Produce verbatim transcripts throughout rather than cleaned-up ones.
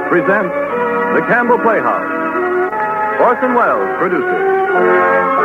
presents The Campbell Playhouse. Orson Welles produces.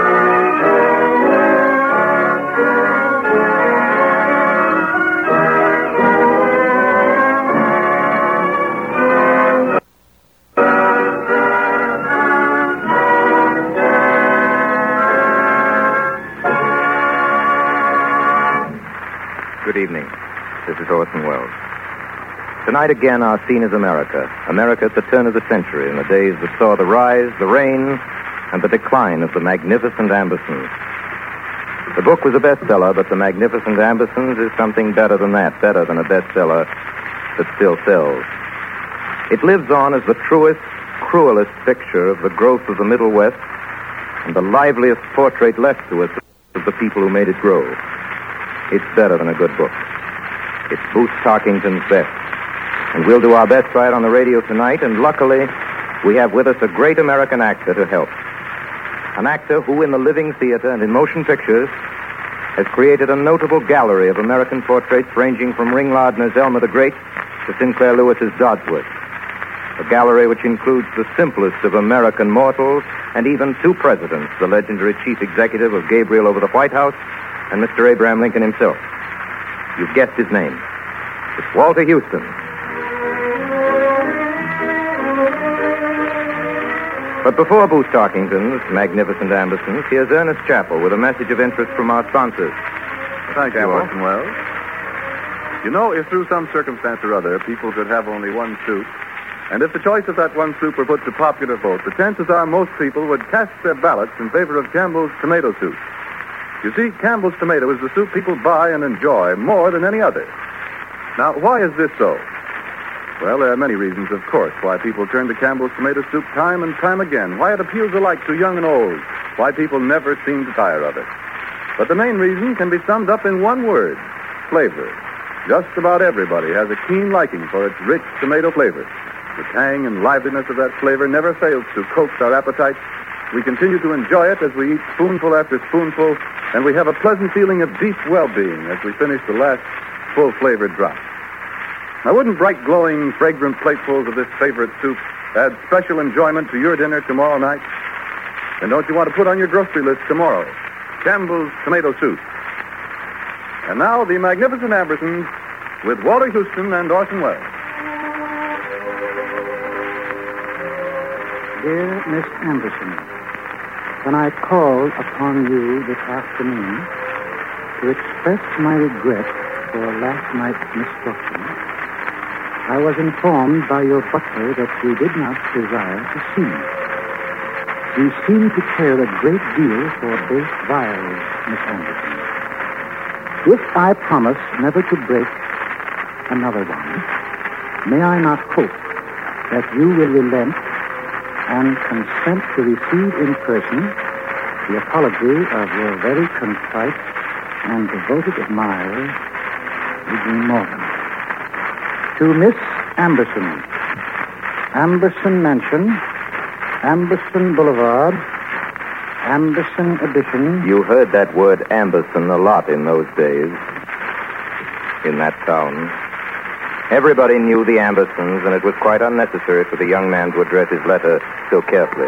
Good evening. This is Orson Welles. Tonight again our scene is America. America at the turn of the century, in the days that saw the rise, the reign, and the decline of the Magnificent Ambersons. The book was a bestseller, but the Magnificent Ambersons is something better than that, better than a bestseller that still sells. It lives on as the truest, cruelest picture of the growth of the Middle West and the liveliest portrait left to us of the people who made it grow. It's better than a good book. It's Booth Tarkington's best. And we'll do our best try it on the radio tonight, and luckily, we have with us a great American actor to help. An actor who, in the living theater and in motion pictures, has created a notable gallery of American portraits ranging from Ring Lardner's Elmer the Great to Sinclair Lewis's Dodsworth. A gallery which includes the simplest of American mortals and even two presidents, the legendary chief executive of Gabriel over the White House and Mister Abraham Lincoln himself. You've guessed his name. It's Walter Houston. But before Booth Tarkington's Magnificent Ambersons, here's Ernest Chappell with a message of interest from our sponsors. Thank you, Orson Welles. You know, if through some circumstance or other people could have only one soup, and if the choice of that one soup were put to popular vote, the chances are most people would cast their ballots in favor of Campbell's tomato soup. You see, Campbell's tomato is the soup people buy and enjoy more than any other. Now, why is this so? Well, there are many reasons, of course, why people turn to Campbell's tomato soup time and time again, why it appeals alike to young and old, why people never seem to tire of it. But the main reason can be summed up in one word: flavor. Just about everybody has a keen liking for its rich tomato flavor. The tang and liveliness of that flavor never fails to coax our appetites. We continue to enjoy it as we eat spoonful after spoonful, and we have a pleasant feeling of deep well-being as we finish the last full-flavored drop. Now, wouldn't bright, glowing, fragrant platefuls of this favorite soup add special enjoyment to your dinner tomorrow night? Then don't you want to put on your grocery list tomorrow Campbell's tomato soup? And now, the Magnificent Ambersons with Walter Houston and Orson Welles. Dear Miss Amberson, when I called upon you this afternoon to express my regret for last night's misfortune, I was informed by your butler that you did not desire to see me. You seem to care a great deal for base vials, Miss Anderson. If I promise never to break another one, may I not hope that you will relent and consent to receive in person the apology of your very contrite and devoted admirer, Eugene Morgan. To Miss Amberson, Amberson Mansion, Amberson Boulevard, Amberson Edition. You heard that word Amberson a lot in those days, in that town. Everybody knew the Ambersons, and it was quite unnecessary for the young man to address his letter so carefully.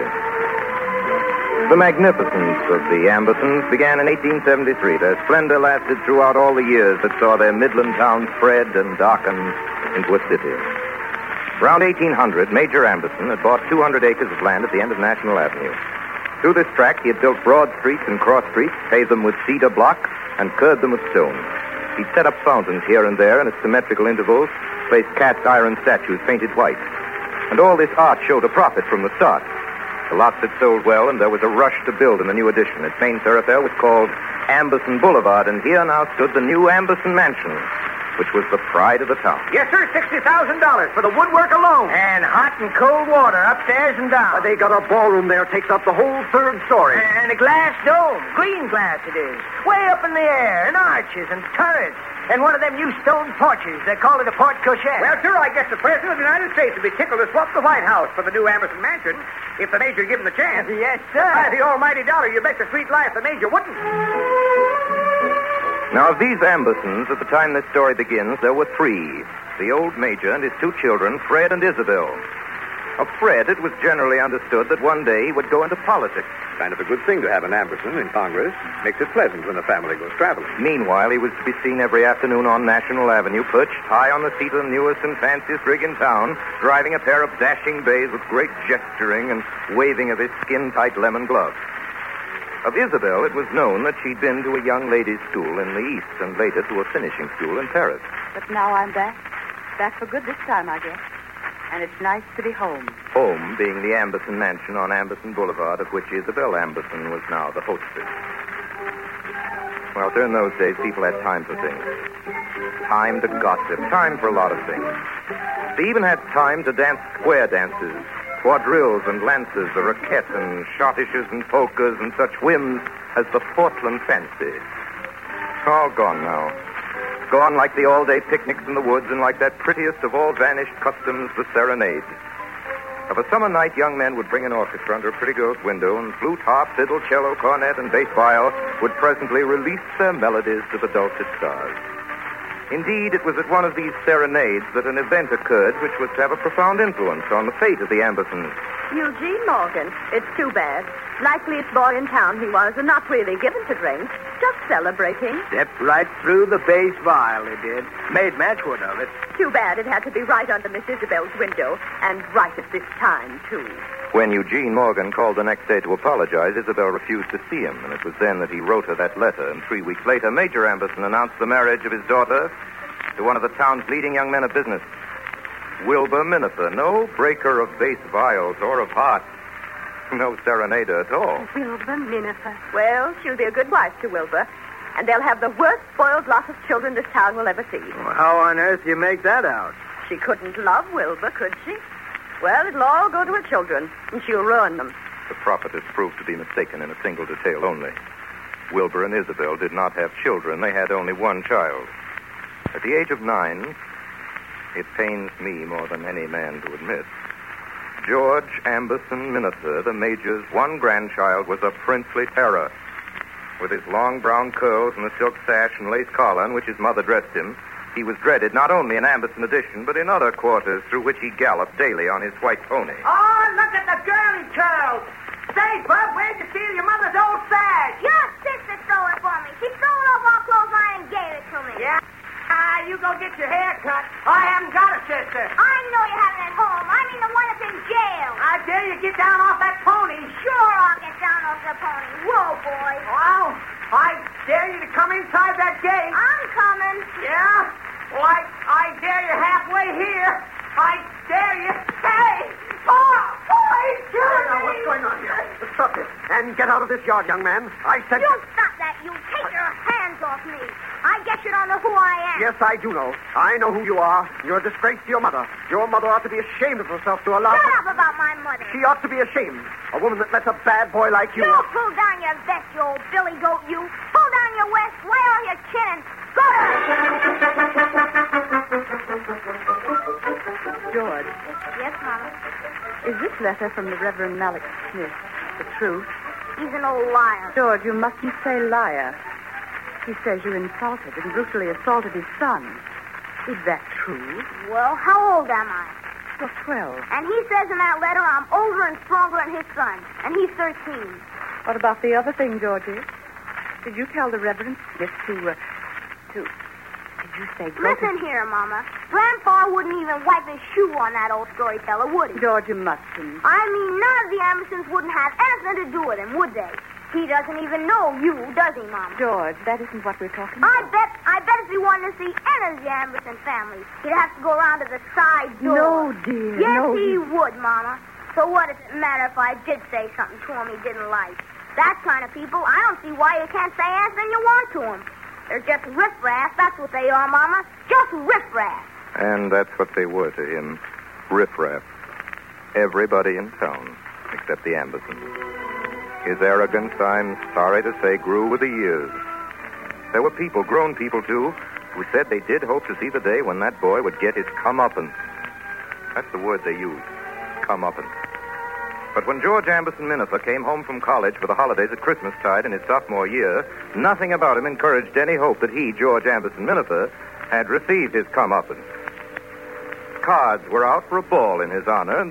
The magnificence of the Ambersons began in eighteen seventy-three. Their splendor lasted throughout all the years that saw their Midland town spread and darken into a city. Around eighteen hundred, Major Amberson had bought two hundred acres of land at the end of National Avenue. Through this tract, he had built broad streets and cross streets, paved them with cedar block, and curbed them with stone. He'd set up fountains here and there, and at symmetrical intervals, placed cast iron statues painted white. And all this art showed a profit from the start. The lots had sold well, and there was a rush to build in the new addition. Its main thoroughfare was called Amberson Boulevard, and here now stood the new Amberson Mansion, which was the pride of the town. Yes, sir, sixty thousand dollars for the woodwork alone. And hot and cold water upstairs and down. Uh, they got a ballroom there, takes up the whole third story. And a glass dome, green glass it is, way up in the air, and arches and turrets. And one of them new stone porches. They call it a porte cochere. Well, sir, I guess the President of the United States would be tickled to swap the White House for the new Amberson Mansion if the Major give him the chance. Yes, sir. By the almighty dollar, you bet the sweet life the Major wouldn't. Now, of these Ambersons, at the time this story begins, there were three. The old Major and his two children, Fred and Isabel. Of Fred, it was generally understood that one day he would go into politics. Kind of a good thing to have an Amberson in Congress. Makes it pleasant when the family goes traveling. Meanwhile, he was to be seen every afternoon on National Avenue, perched high on the seat of the newest and fanciest rig in town, driving a pair of dashing bays with great gesturing and waving of his skin-tight lemon gloves. Of Isabel, it was known that she'd been to a young ladies' school in the East and later to a finishing school in Paris. But now I'm back. Back for good this time, I guess. And it's nice to be home. Home being the Amberson Mansion on Amberson Boulevard, of which Isabel Amberson was now the hostess. Well, during those days, people had time for things. Time to gossip. Time for a lot of things. They even had time to dance square dances, quadrilles and lances, the raquette and schottisches and polkas and such whims as the Portland fancy. All gone now. Gone like the all-day picnics in the woods and like that prettiest of all vanished customs, the serenade. Of a summer night, young men would bring an orchestra under a pretty girl's window, and flute, harp, fiddle, cello, cornet, and bass viol would presently release their melodies to the dulcet stars. Indeed, it was at one of these serenades that an event occurred which was to have a profound influence on the fate of the Ambersons. Eugene Morgan. It's too bad. Likeliest boy in town he was, and not really given to drink. Just celebrating. Stepped right through the bass viol, he did. Made matchwood of it. Too bad it had to be right under Miss Isabel's window, and right at this time, too. When Eugene Morgan called the next day to apologize, Isabel refused to see him, and it was then that he wrote her that letter. And three weeks later, Major Amberson announced the marriage of his daughter to one of the town's leading young men of business, Wilbur Minafer. No breaker of bass viols or of hearts. No serenader at all. Wilbur Minafer. Well, she'll be a good wife to Wilbur, and they'll have the worst spoiled lot of children this town will ever see. Well, how on earth do you make that out? She couldn't love Wilbur, could she? Well, it'll all go to her children, and she'll ruin them. The prophetess proved to be mistaken in a single detail only. Wilbur and Isabel did not have children. They had only one child. At the age of nine, it pains me more than any man to admit, George Amberson Minafer, the Major's one grandchild, was a princely terror. With his long brown curls and the silk sash and lace collar in which his mother dressed him, he was dreaded not only in Amberson Addition, but in other quarters through which he galloped daily on his white pony. Oh, look at the girly curls. Say, Bub, where'd you steal your mother's old sash? Your sister stole it for me. She stole it off our clothesline and gave it to me. Yeah? Ah, you go get your hair cut. I haven't got a sister. I know you have it at home. I mean the one that's in jail. I dare you get down off that pony. Sure, I'll get down off the pony. Whoa, boy. Well, I dare you to come inside that gate. I'm coming. Yeah? Well, I, I dare you halfway here. I dare you. Hey! Oh, boy, Johnny! Now, what's going on here? Stop this. And get out of this yard, young man. I said... You stop that. You take your hands off me. I guess you don't know who I am. Yes, I do know. I know who you are. You're a disgrace to your mother. Your mother ought to be ashamed of herself to allow... Shut up about my mother. She ought to be ashamed. A woman that lets a bad boy like you... You pull down your vest, you old billy goat, you. Pull down your vest, lay on your chin, and go to her. George, Yes, Mama? is this letter from the Reverend Malik Smith the truth? He's an old liar. George, you mustn't say liar. He says you insulted and brutally assaulted his son. Is that true? Well, how old am I? You're twelve. And he says in that letter I'm older and stronger than his son. And he's thirteen. What about the other thing, Georgie? Did you tell the Reverend Smith to, uh, to... Did you say... go Listen to... here, Mama. Grandpa wouldn't even wipe his shoe on that old storyteller, would he? George, you mustn't. I mean, none of the Andersons wouldn't have anything to do with him, would they? He doesn't even know you, does he, Mama? George, that isn't what we're talking I about. bet, I bet if he wanted to see any of the Anderson family, he'd have to go around to the side door. No, dear, Yes, no. he would, Mama. So what does it matter if I did say something to him he didn't like? That kind of people, I don't see why you can't say anything you want to him. They're just riffraff, that's what they are, Mama. Just riffraff. And that's what they were to him. Riffraff. Everybody in town, except the Ambersons. His arrogance, I'm sorry to say, grew with the years. There were people, grown people too, who said they did hope to see the day when that boy would get his comeuppance. That's the word they used, comeuppance. But when George Amberson Minafer came home from college for the holidays at Christmastide in his sophomore year, nothing about him encouraged any hope that he, George Amberson Minafer, had received his comeuppance. Cards were out for a ball in his honor, and this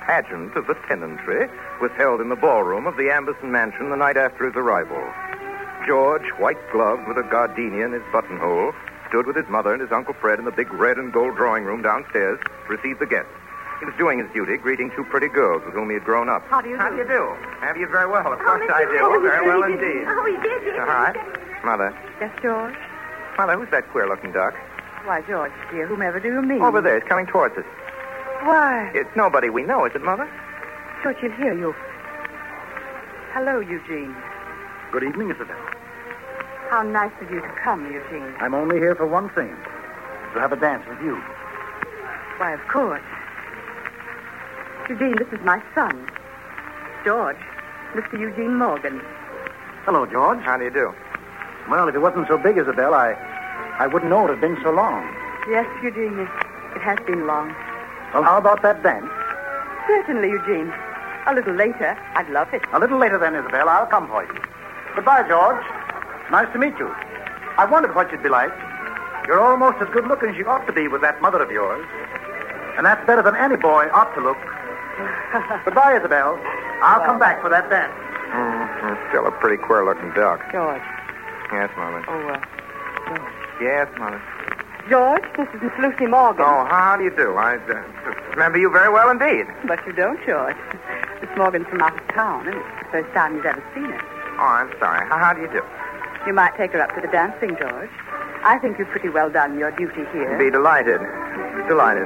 pageant of the tenantry was held in the ballroom of the Amberson Mansion the night after his arrival. George, white-gloved with a gardenia in his buttonhole, stood with his mother and his Uncle Fred in the big red and gold drawing room downstairs to receive the guests. He was doing his duty, greeting two pretty girls with whom he had grown up. How do you do? How do you do? Have you very well? Of Oh, course Mister I do. George, Very well he did. indeed. Oh, he did. He All right. Mother. Yes, George? Mother, who's that queer-looking duck? Why, George, dear, whomever do you mean? Over there. He's coming towards us. Why? It's nobody we know, is it, Mother? George, he'll hear you. Hello, Eugene. Good evening, Isabel. How nice of you to come, Eugene. I'm only here for one thing. To have a dance with you. Why, of course. Eugene, this is my son. George, Mister Eugene Morgan. Hello, George. How do you do? Well, if it wasn't so big, Isabel, I I wouldn't know it had been so long. Yes, Eugene, it, it has been long. Well, how about that dance? Certainly, Eugene. A little later, I'd love it. A little later then, Isabel. I'll come for you. Goodbye, George. Nice to meet you. I wondered what you'd be like. You're almost as good looking as you ought to be with that mother of yours. And that's better than any boy ought to look. Goodbye, Isabel. I'll come back for that dance. Mm, still a pretty queer-looking duck. George. Yes, Mother. Oh, uh, George. Yes, Mother. George, this is Miss Lucy Morgan. Oh, how do you do? I uh, remember you very well indeed. But you don't, George. Miss Morgan's from out of town, and it's the first time you've ever seen her. Oh, I'm sorry. How, how do you do? You might take her up to the dancing, George. I think you've pretty well done your duty here. Be delighted. Delighted.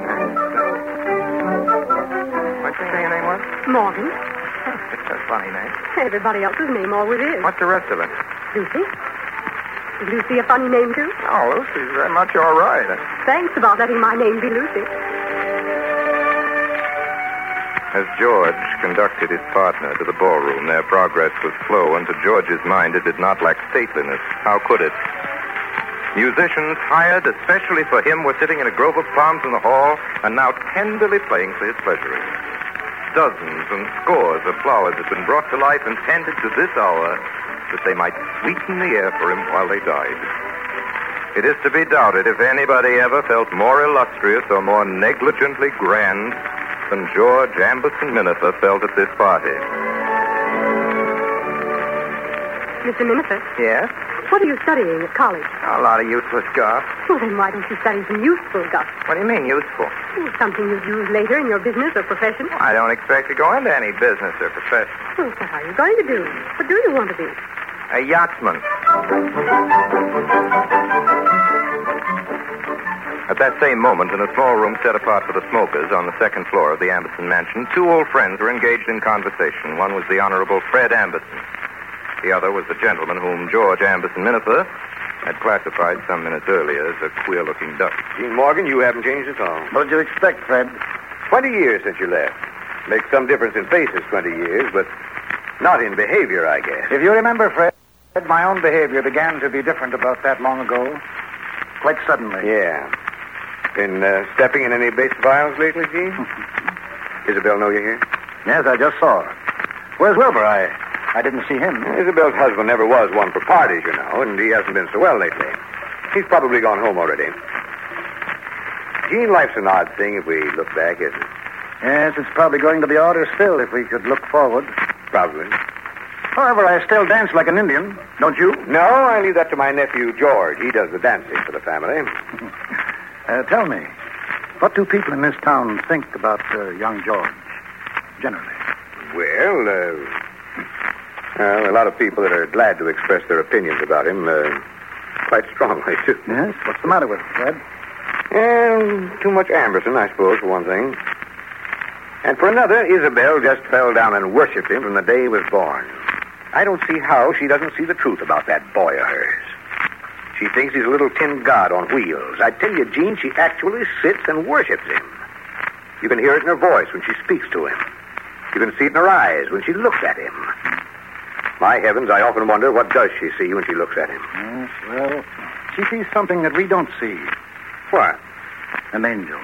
What'd you say your name was? Morgan. It's a funny name. Everybody else's name always is. What's the rest of it? Lucy? Is Lucy a funny name, too? Oh, Lucy's very much all right. Thanks about letting my name be Lucy. As George conducted his partner to the ballroom, their progress was slow, and to George's mind it did not lack stateliness. How could it? Musicians hired especially for him were sitting in a grove of palms in the hall and now tenderly playing for his pleasure. Dozens and scores of flowers had been brought to life and tended to this hour that they might sweeten the air for him while they died. It is to be doubted if anybody ever felt more illustrious or more negligently grand than George Amberson Minafer felt at this party. Mister Minafer? Yes? What are you studying at college? A lot of useless guff. Well, then why don't you study some useful stuff? What do you mean, useful? Something you'd use later in your business or profession? I don't expect to go into any business or profession. Well, what are you going to do? What do you want to be? A yachtsman. At that same moment, in a small room set apart for the smokers on the second floor of the Amberson Mansion, two old friends were engaged in conversation. One was the Honorable Fred Amberson. The other was the gentleman whom George Amberson Minafer had classified some minutes earlier as a queer-looking duck. Gene Morgan, you haven't changed at all. What did you expect, Fred? Twenty years since you left. Makes some difference in faces, twenty years, but not in behavior, I guess. If you remember, Fred, my own behavior began to be different about that long ago. Quite suddenly. Yeah. Been uh, stepping in any bass violence lately, Gene? Isabel know you're here? Yes, I just saw her. Where's Wilbur? I, I didn't see him. Isabel's husband never was one for parties, you know, and he hasn't been so well lately. He's probably gone home already. Gene, life's an odd thing if we look back, isn't it? Yes, it's probably going to be odder still if we could look forward. Probably. However, I still dance like an Indian, don't you? No, I leave that to my nephew, George. He does the dancing for the family. uh, tell me, what do people in this town think about uh, young George, generally? Well, uh, well, a lot of people that are glad to express their opinions about him uh, quite strongly, too. Yes? What's the matter with him, Fred? And too much Amberson, I suppose, for one thing. And for another, Isabel just fell down and worshipped him from the day he was born. I don't see how she doesn't see the truth about that boy of hers. She thinks he's a little tin god on wheels. I tell you, Gene, she actually sits and worships him. You can hear it in her voice when she speaks to him. You can see it in her eyes when she looks at him. My heavens, I often wonder what does she see when she looks at him. Yes, well, she sees something that we don't see. What? An angel.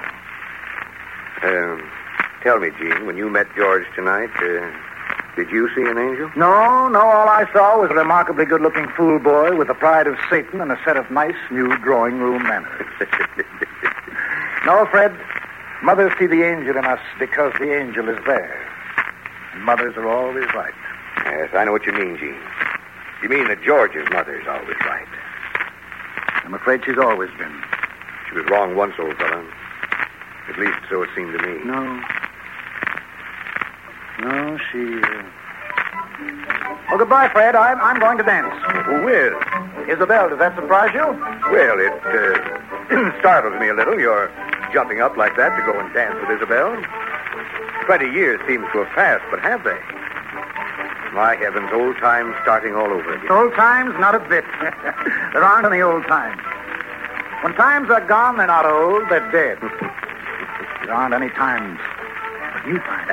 Um, tell me, Gene, when you met George tonight, uh, did you see an angel? No, no, all I saw was a remarkably good-looking fool boy with the pride of Satan and a set of nice new drawing room manners. No, Fred, Mothers see the angel in us because the angel is there. And mothers are always right. Yes, I know what you mean, Gene. You mean that George's mother's always right. I'm afraid she's always been. She was wrong once, old fellow. At least so it seemed to me. No. No, she... Uh... Oh, goodbye, Fred. I'm, I'm going to dance. Who with? Isabel, does that surprise you? Well, it uh, startles me a little, your jumping up like that to go and dance with Isabel. Twenty years seems to have passed, but have they? My heavens, old times starting all over again. Old times? Not a bit. There aren't any old times. When times are gone, they're not old, they're dead. There aren't any times but new times.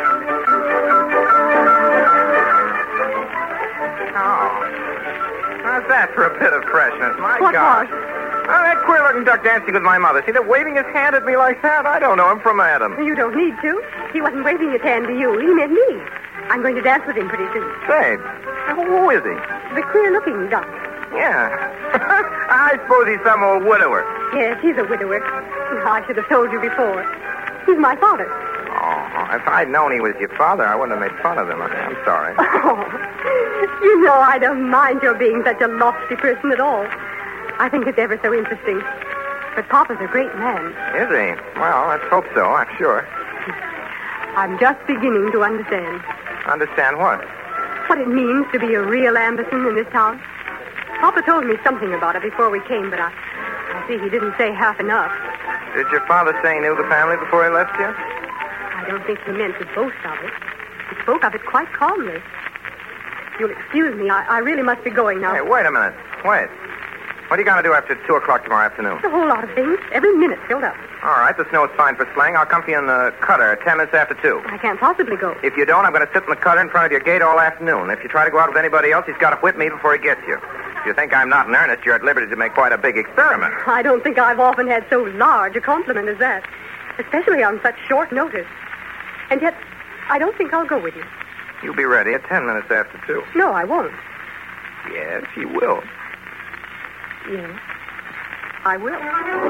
Oh. How's that for a bit of freshness? My What gosh. was? Oh, that queer-looking duck dancing with my mother. See that waving his hand at me like that? I don't know him from Adam. You don't need to. He wasn't waving his hand to you. He meant me. I'm going to dance with him pretty soon. Say, who is he? The queer-looking duck. Yeah. I suppose he's some old widower. Yes, he's a widower. I should have told you before. He's my father. Oh, if I'd known he was your father, I wouldn't have made fun of him. I'm sorry. Oh, you know I don't mind your being such a lofty person at all. I think it's ever so interesting. But Papa's a great man. Is he? Well, let's hope so, I'm sure. I'm just beginning to understand. Understand what? What it means to be a real Anderson in this town. Papa told me something about it before we came, but I, I see he didn't say half enough. Did your father say he knew the family before he left you? I don't think he meant to boast of it. He spoke of it quite calmly. You'll excuse me. I, I really must be going now. Hey, wait a minute. Wait. What are you going to do after two o'clock tomorrow afternoon? A whole lot of things. Every minute's filled up. All right, the snow's fine for sleighing. I'll come for you in the cutter at ten minutes after two. I can't possibly go. If you don't, I'm going to sit in the cutter in front of your gate all afternoon. If you try to go out with anybody else, he's got to whip me before he gets you. If you think I'm not in earnest, you're at liberty to make quite a big experiment. I don't think I've often had so large a compliment as that, especially on such short notice. And yet, I don't think I'll go with you. You'll be ready at ten minutes after two. No, I won't. Yes, you will. Yes, I will.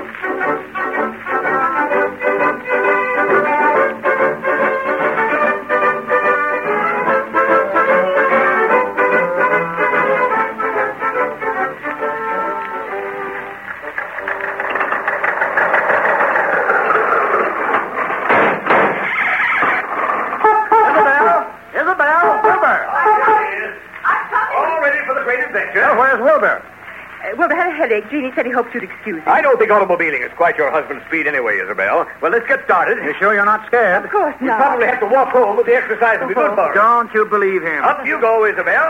Where's Wilbur? Uh, Wilbur had a headache. Jeannie said he hoped you'd excuse him. I don't think automobiling is quite your husband's speed anyway, Isabel. Well, let's get started. You sure you're not scared? Of course You not. probably have to walk home, but the exercise will be good for you. Don't you believe him? Up you go, Isabel.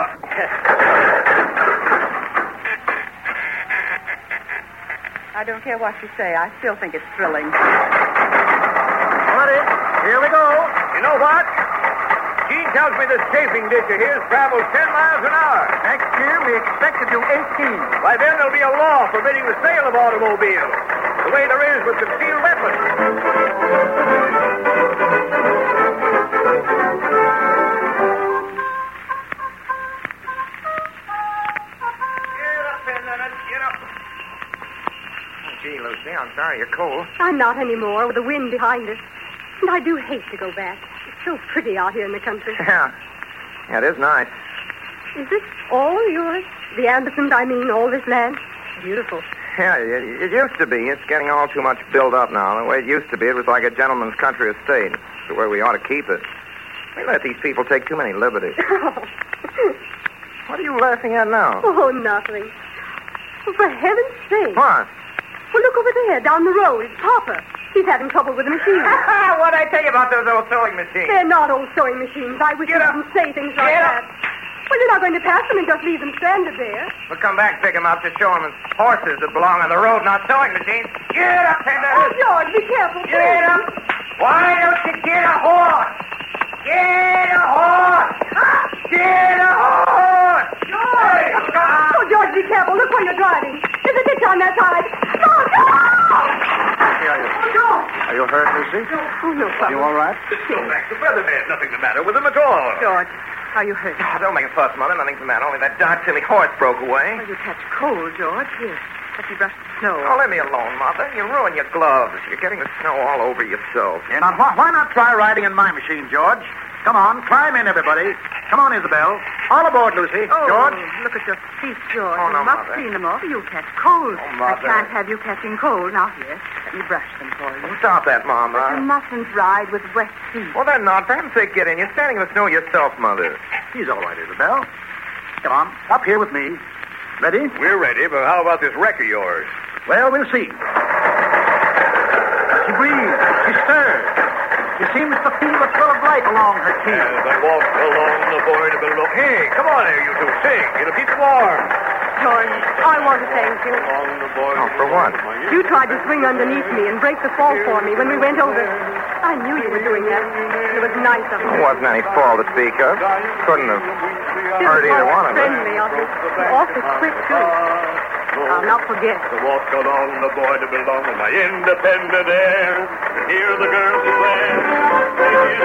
I don't care what you say. I still think it's thrilling. Ready? Here we go. You know what? Gene tells me this chafing dish of his travels ten miles an hour. Next year, we expect to do eighteen. By then, there'll be a law forbidding the sale of automobiles, the way there is with concealed weapons. Get up, Penland, get up. Oh, gee, Lucy, I'm sorry you're cold. I'm not anymore with the wind behind us. And I do hate to go back. It's so pretty out here in the country. Yeah. Yeah, it is nice. Is this all yours? The Andersons, I mean, all this land? Beautiful. Yeah, it, it used to be. It's getting all too much built up now. The way it used to be, it was like a gentleman's country estate. It's the way we ought to keep it. We let these people take too many liberties. What are you laughing at now? Oh, nothing. Oh, for heaven's sake. What? Well, look over there, down the road. It's Papa. He's having trouble with the machine. What'd I tell you about those old sewing machines? They're not old sewing machines. I wish Get you up. wouldn't say things like Get that. up. Well, you're not going to pass them and just leave them stranded there. We'll come back, pick them up to show them as horses that belong on the road, not sewing machines. Get up, Penland. Oh, George, be careful. Get please. up. Why don't you get a horse? Get a horse. Get a horse. George. Oh, George, be careful. Look where you're driving. There's a ditch on that side. George! George! Are you hurt, Lucy? Oh, no problem. You all right? Go back to Featherhead. Nothing the matter with him at all. George, are you hurt? Oh, don't make a fuss, Mother. Nothing's the matter. Only that darn silly horse broke away. Oh, you catch cold, George. Here, let me brush the snow. Oh, let me alone, Mother. You ruin your gloves. You're getting the snow all over yourself. Yeah, now, why, why not try riding in my machine, George? Come on, climb in, everybody. Come on, Isabel. All aboard, Lucy. Oh, George. look at your feet, George. Oh, no, you must Mother. clean them off or you'll catch cold. Oh, I Mother. can't have you catching cold. Now, here, let me brush them for you. Oh, stop that, You Mama. mustn't ride with wet feet. Well, they're not. For heaven's sake, get in. You're standing in the snow yourself, Mother. He's all right, Isabel. Come on, up here with me. Ready? We're ready, but how about this wreck of yours? Well, we'll see. She breathes. She stirs. She seems to feel a thrill of life along her keel. As I walk along the board below. Hey, come on there, you two. Sing. It'll keep you warm. George, I want to thank you. Along the board. Oh, for what? You tried to swing underneath me and break the fall for me when we went over. I knew you were doing that. It was nice of you. There wasn't any fall to speak of. Couldn't have hurt either one of us. Friendly of you. Awfully quick, too. I'll not forget. To walk along the board below in my independent air. To hear the girls declare.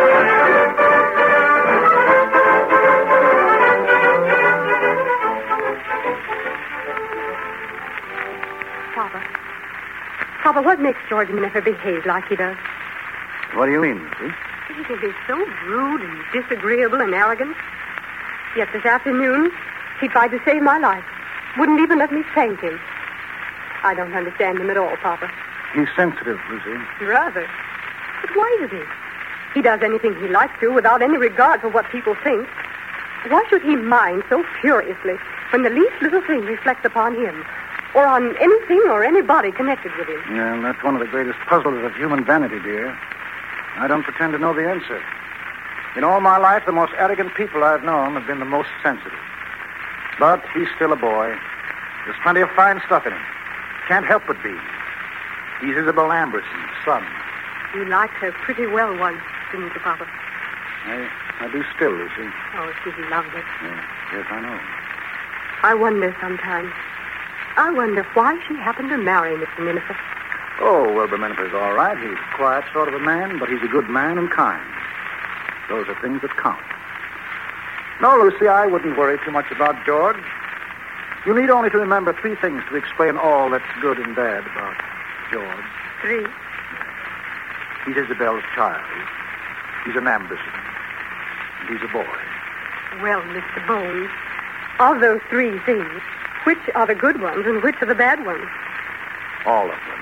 Papa. Papa, what makes George never behave like he does? What do you mean, Lucy? He can be so rude and disagreeable and arrogant. Yet this afternoon, he tried to save my life. Wouldn't even let me thank him. I don't understand him at all, Papa. He's sensitive, Lucy. Rather. But why is he? He does anything he likes to without any regard for what people think. Why should he mind so furiously when the least little thing reflects upon him or on anything or anybody connected with him? Yeah, that's one of the greatest puzzles of human vanity, dear. I don't pretend to know the answer. In all my life, the most arrogant people I've known have been the most sensitive. But he's still a boy. There's plenty of fine stuff in him. Can't help but be. He's Isabel Amberson's son. You liked her pretty well once, didn't you, Papa? I, I do still, Lucy. Oh, she loved it. Yeah, yes, I know. I wonder sometimes. I wonder why she happened to marry Mister Minifer. Oh, Wilbur Minifer's all right. He's a quiet sort of a man, but he's a good man and kind. Those are things that count. No, Lucy, I wouldn't worry too much about George. You need only to remember three things to explain all that's good and bad about George. Three? He's Isabel's child. He's an Amberson. And he's a boy. Well, Mister Bones, of those three things, which are the good ones and which are the bad ones? All of them.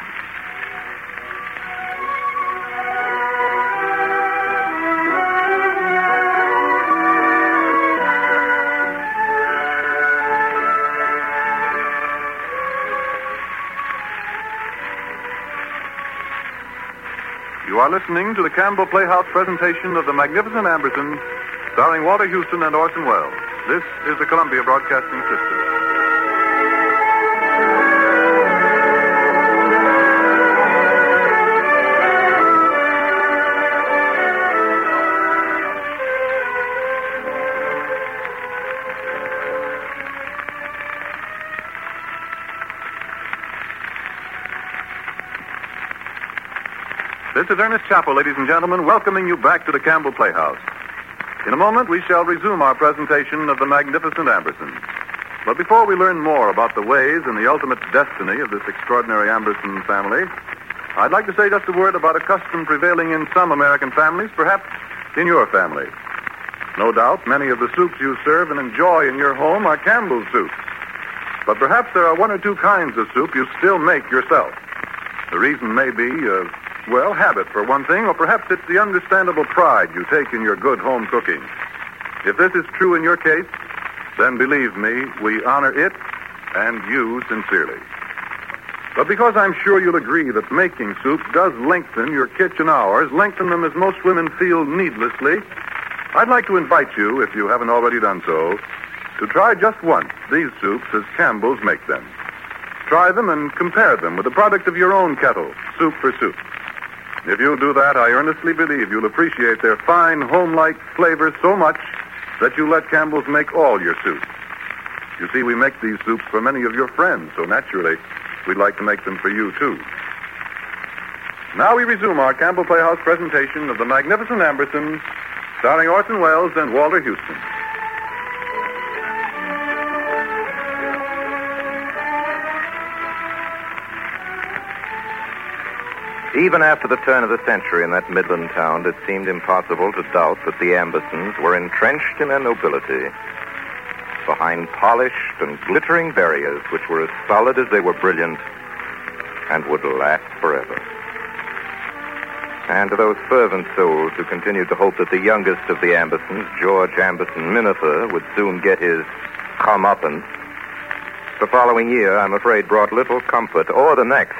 You are listening to the Campbell Playhouse presentation of The Magnificent Amberson, starring Walter Houston and Orson Welles. This is the Columbia Broadcasting System. This is Ernest Chappell, ladies and gentlemen, welcoming you back to the Campbell Playhouse. In a moment, we shall resume our presentation of The Magnificent Amberson. But before we learn more about the ways and the ultimate destiny of this extraordinary Amberson family, I'd like to say just a word about a custom prevailing in some American families, perhaps in your family. No doubt, many of the soups you serve and enjoy in your home are Campbell's soups. But perhaps there are one or two kinds of soup you still make yourself. The reason may be, uh, well, habit for one thing, or perhaps it's the understandable pride you take in your good home cooking. If this is true in your case, then believe me, we honor it and you sincerely. But because I'm sure you'll agree that making soup does lengthen your kitchen hours, lengthen them as most women feel needlessly, I'd like to invite you, if you haven't already done so, to try just once these soups as Campbell's make them. Try them and compare them with the product of your own kettle, Soup for Soup. If you'll do that, I earnestly believe you'll appreciate their fine, home-like flavor so much that you let Campbell's make all your soups. You see, we make these soups for many of your friends, so naturally, we'd like to make them for you, too. Now we resume our Campbell Playhouse presentation of The Magnificent Amberson, starring Orson Welles and Walter Houston. Even after the turn of the century in that Midland town, it seemed impossible to doubt that the Ambersons were entrenched in their nobility, behind polished and glittering barriers which were as solid as they were brilliant and would last forever. And to those fervent souls who continued to hope that the youngest of the Ambersons, George Amberson Minafer, would soon get his comeuppance, the following year, I'm afraid, brought little comfort, or the next.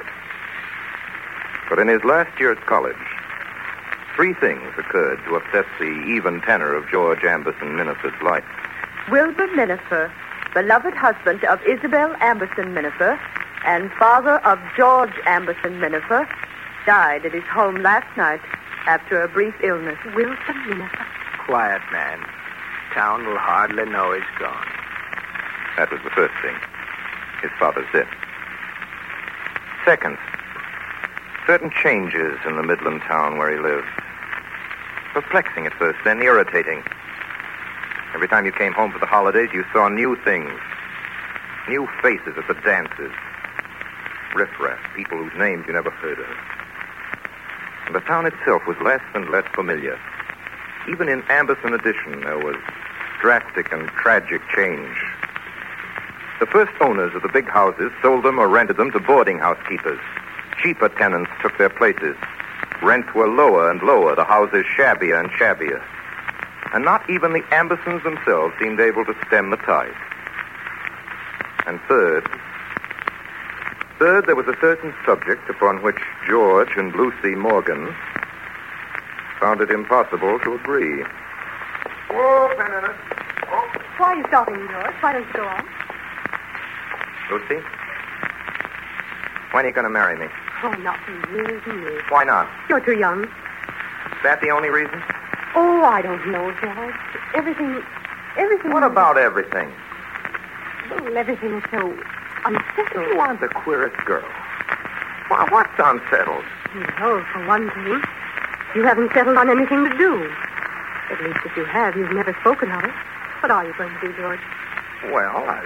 But in his last year at college, three things occurred to upset the even tenor of George Amberson Minafer's life. Wilbur Minafer, beloved husband of Isabel Amberson Minafer and father of George Amberson Minafer, died at his home last night after a brief illness. Wilbur Minafer. Quiet, man. Town will hardly know he's gone. That was the first thing. His father's death. Second, certain changes in the Midland town where he lived. Perplexing at first, then irritating. Every time you came home for the holidays, you saw new things. New faces at the dances. Riffraff, people whose names you never heard of. And the town itself was less and less familiar. Even in Amberson Addition, there was drastic and tragic change. The first owners of the big houses sold them or rented them to boarding house keepers. Cheaper tenants took their places. Rents were lower and lower, the houses shabbier and shabbier. And not even the Ambersons themselves seemed able to stem the tide. And third, third, there was a certain subject upon which George and Lucy Morgan found it impossible to agree. Oh, Penance. Oh. Why are you stopping, George? Why don't you go on? Lucy, when are you going to marry me? Oh, not for years and years. Why not? You're too young. Is that the only reason? Oh, I don't know, George. Everything, everything... What about everything? Well, everything is so unsettled. You aren't the queerest girl. Why, what's unsettled? No, for one thing, you haven't settled on anything to do. At least if you have, you've never spoken of it. What are you going to do, George? Well, I...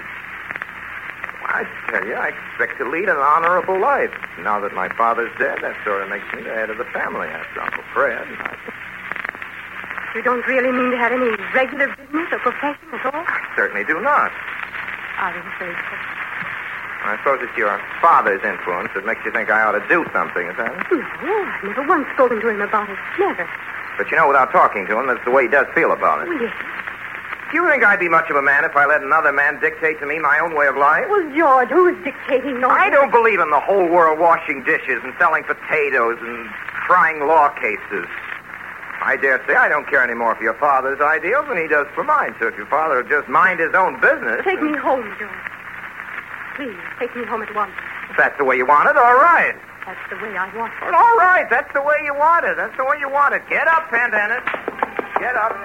I tell you, I expect to lead an honorable life. Now that my father's dead, that sort of makes me the head of the family after Uncle Fred. I... You don't really mean to have any regular business or profession at all? I certainly do not. I was afraid so. I suppose it's your father's influence that makes you think I ought to do something, is that it? No, I've never once spoken to him about it. Never. But you know, without talking to him, that's the way he does feel about it. Well, yes. Do you think I'd be much of a man if I let another man dictate to me my own way of life? Well, George, who is dictating? No, I don't believe in the whole world washing dishes and selling potatoes and trying law cases. I dare say I don't care any more for your father's ideals than he does for mine. So if your father would just mind his own business... Take me home, George. Please, take me home at once. If that's the way you want it, all right. That's the way I want it. Well, all right, that's the way you want it. That's the way you want it. Get up, Pendennis. Get up.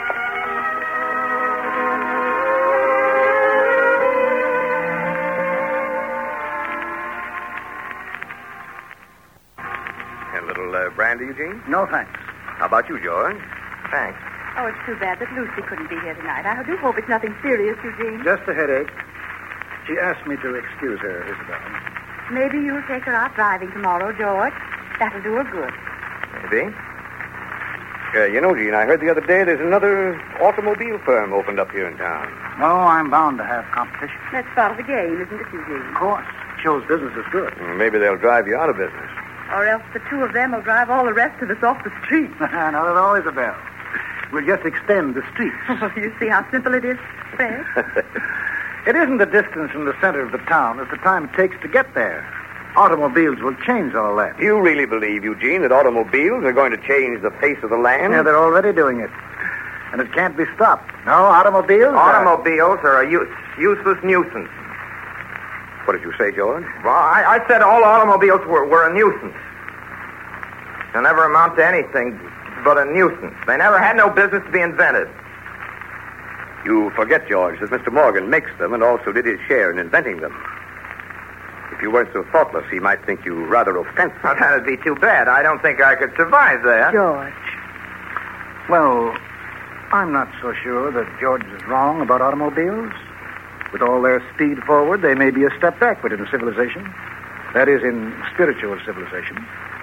A little uh, brandy, Eugene? No, thanks. How about you, George? Thanks. Oh, it's too bad that Lucy couldn't be here tonight. I do hope it's nothing serious, Eugene. Just a headache. She asked me to excuse her, Isabel. Maybe you'll take her out driving tomorrow, George. That'll do her good. Maybe. Uh, you know, Gene, I heard the other day there's another automobile firm opened up here in town. Oh, I'm bound to have competition. That's part of the game, isn't it, Eugene? Of course. Shows business is good. Mm, Maybe they'll drive you out of business. Or else the two of them will drive all the rest of us off the street. Not at all, Isabel. We'll just extend the streets. Oh, you see how simple it is, Fred? It isn't the distance from the center of the town. It's the time it takes to get there. Automobiles will change all that. Do you really believe, Eugene, that automobiles are going to change the face of the land? Yeah, they're already doing it. And it can't be stopped. No, automobiles... Automobiles are a use, useless nuisance. What did you say, George? Well, I, I said all automobiles were, were a nuisance. They never amount to anything but a nuisance. They never had no business to be invented. You forget, George, that Mister Morgan makes them and also did his share in inventing them. If you weren't so thoughtless, he might think you rather offensive. Well, that'd be too bad. I don't think I could survive that. George. Well, I'm not so sure that George is wrong about automobiles. With all their speed forward, they may be a step backward in civilization. That is, in spiritual civilization.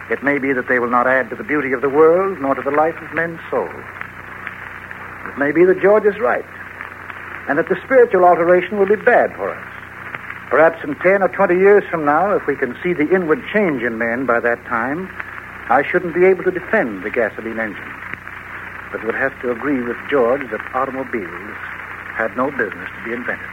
It may be that they will not add to the beauty of the world, nor to the life of men's souls. It may be that George is right, and that the spiritual alteration will be bad for us. Perhaps in ten or twenty years from now, if we can see the inward change in men by that time, I shouldn't be able to defend the gasoline engine, but would have to agree with George that automobiles had no business to be invented.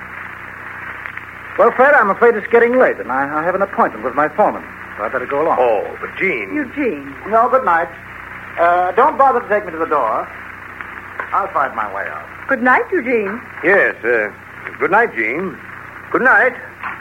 Well, Fred, I'm afraid it's getting late, and I, I have an appointment with my foreman, so I better go along. Oh, but Gene... Eugene. Well, good night. Uh, don't bother to take me to the door. I'll find my way out. Good night, Eugene. Yes, uh, good night, Gene. Good night.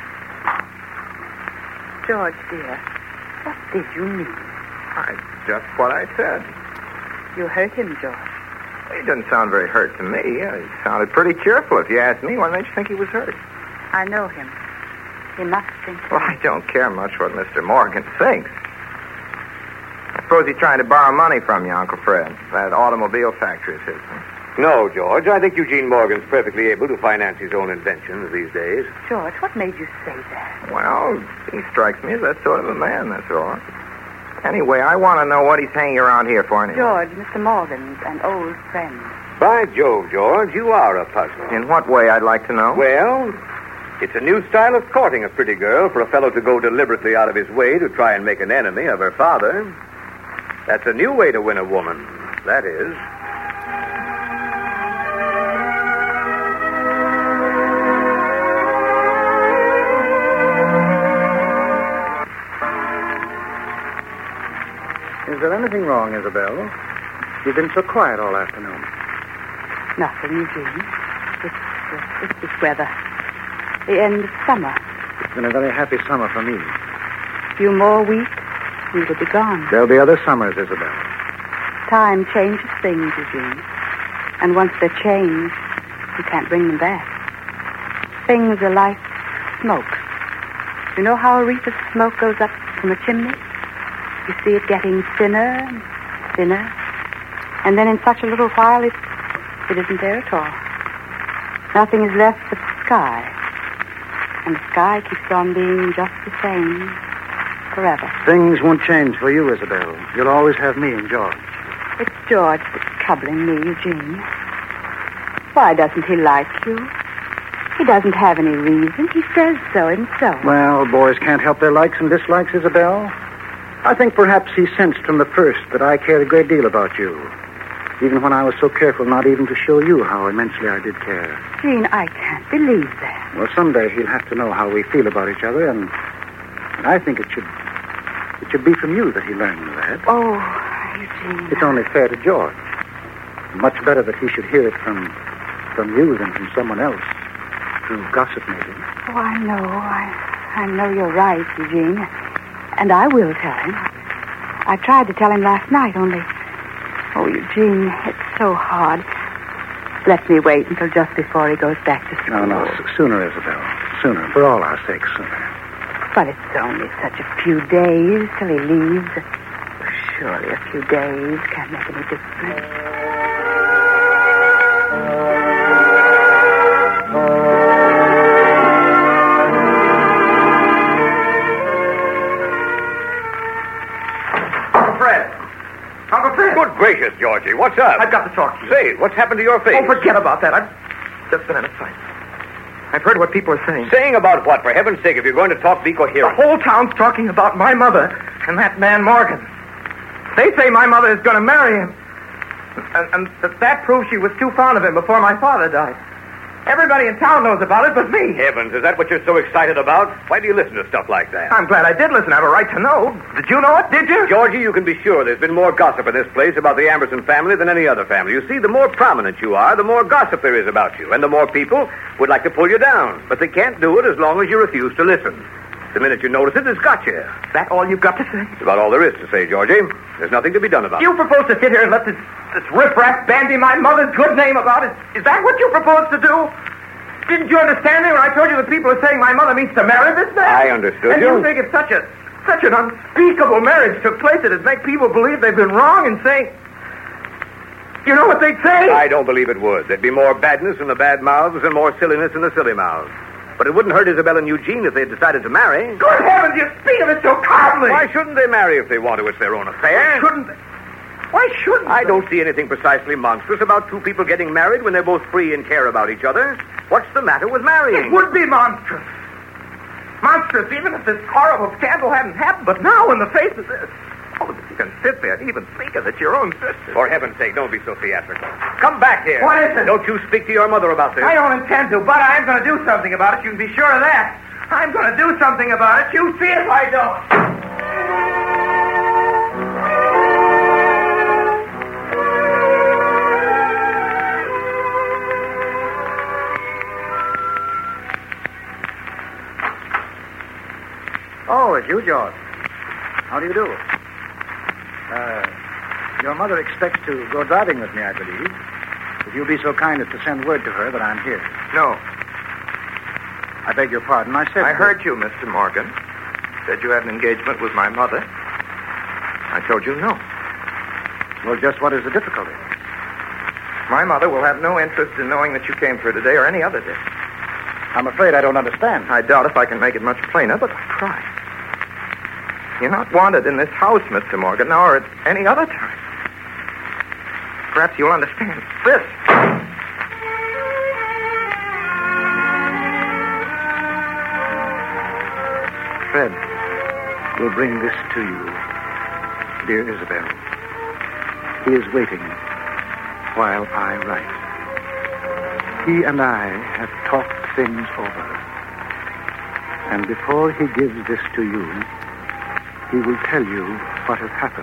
George, dear, what did you mean? I, just what I said. You hurt him, George. He doesn't sound very hurt to me. He sounded pretty cheerful, if you ask me. Why don't you think he was hurt? I know him. He must think... Well, I don't care much what Mister Morgan thinks. I suppose he's trying to borrow money from you, Uncle Fred. That automobile factory is his. Huh? No, George. I think Eugene Morgan's perfectly able to finance his own inventions these days. George, what made you say that? Well, he strikes me as that sort of a man, that's all. Anyway, I want to know what he's hanging around here for anyway. George, Mister Morgan's an old friend. By Jove, George, you are a puzzler. In what way, I'd like to know? Well, it's a new style of courting a pretty girl for a fellow to go deliberately out of his way to try and make an enemy of her father. That's a new way to win a woman, that is. Is there anything wrong, Isabel? You've been so quiet all afternoon. Nothing, Eugene. It's, uh, it's this weather. The end of summer. It's been a very happy summer for me. A few more weeks, we will be gone. There'll be other summers, Isabel. Time changes things, Eugene. And once they're changed, you can't bring them back. Things are like smoke. You know how a wreath of smoke goes up from a chimney? You see it getting thinner and thinner. And then in such a little while, it, it isn't there at all. Nothing is left but the sky. And the sky keeps on being just the same forever. Things won't change for you, Isabel. You'll always have me and George. It's George that's troubling me, Eugene. Why doesn't he like you? He doesn't have any reason. He says so himself. Well, boys can't help their likes and dislikes, Isabel. I think perhaps he sensed from the first that I cared a great deal about you, even when I was so careful not even to show you how immensely I did care. Gene, I can't believe that. Well, someday he'll have to know how we feel about each other, and, and I think it should it should be from you that he learned that. Oh, Eugene. It's only fair to George. Much better that he should hear it from from you than from someone else, through gossip maybe. Oh, I know. I, I know you're right, Eugene. And I will tell him. I tried to tell him last night, only... Oh, Eugene, it's so hard. Let me wait until just before he goes back to school. No, no, s- sooner, Isabel. Sooner, for all our sakes, sooner. But it's only such a few days till he leaves. Surely a few days can't make any difference. Good gracious, Georgie, what's up? I've got to talk to you. Say, what's happened to your face? Oh, forget about that. I've just been in a fight. I've heard what people are saying. Saying about what? For heaven's sake, if you're going to talk, be coherent. The whole town's talking about my mother and that man Morgan. They say my mother is going to marry him. And, and that, that proves she was too fond of him before my father died. Everybody in town knows about it but me. Heavens, is that what you're so excited about? Why do you listen to stuff like that? I'm glad I did listen. I have a right to know. Did you know it? Did you? Georgie, you can be sure there's been more gossip in this place about the Amberson family than any other family. You see, the more prominent you are, the more gossip there is about you. And the more people would like to pull you down. But they can't do it as long as you refuse to listen. The minute you notice it, it's got you. Is that all you've got to say? It's about all there is to say, Georgie. There's nothing to be done about it. You propose to sit here and let this, this riffraff bandy my mother's good name about it? Is that what you propose to do? Didn't you understand me when I told you that people are saying my mother means to marry this man? I understood and you. And you think if such a such an unspeakable marriage took place, it'd make people believe they've been wrong and saying... You know what they'd say? I don't believe it would. There'd be more badness in the bad mouths and more silliness in the silly mouths. But it wouldn't hurt Isabel and Eugene if they had decided to marry. Good heavens, you speak of it so calmly. Why shouldn't they marry if they want to? It's their own affair. Why shouldn't they? Why shouldn't I they? don't see anything precisely monstrous about two people getting married when they're both free and care about each other. What's the matter with marrying? It would be monstrous. Monstrous, even if this horrible scandal hadn't happened. But now, in the face of this... Oh, that you can sit there and even think of it, your own sister. For heaven's sake, don't be so theatrical. Come back here. What is it? Don't you speak to your mother about this. I don't intend to, but I'm going to do something about it. You can be sure of that. I'm going to do something about it. You see if I don't. Oh, it's you, George. How do you do? Uh, your mother expects to go driving with me, I believe. If you'll be so kind as to send word to her that I'm here. No. I beg your pardon. I said... I heard you, Mister Morgan. Said you had an engagement with my mother. I told you no. Well, just what is the difficulty? My mother will have no interest in knowing that you came for today or any other day. I'm afraid I don't understand. I doubt if I can make it much plainer, but I'll try. You're not wanted in this house, Mister Morgan, now or at any other time. Perhaps you'll understand this. Fred will bring this to you, dear Isabel. He is waiting while I write. He and I have talked things over. And before he gives this to you, he will tell you what has happened.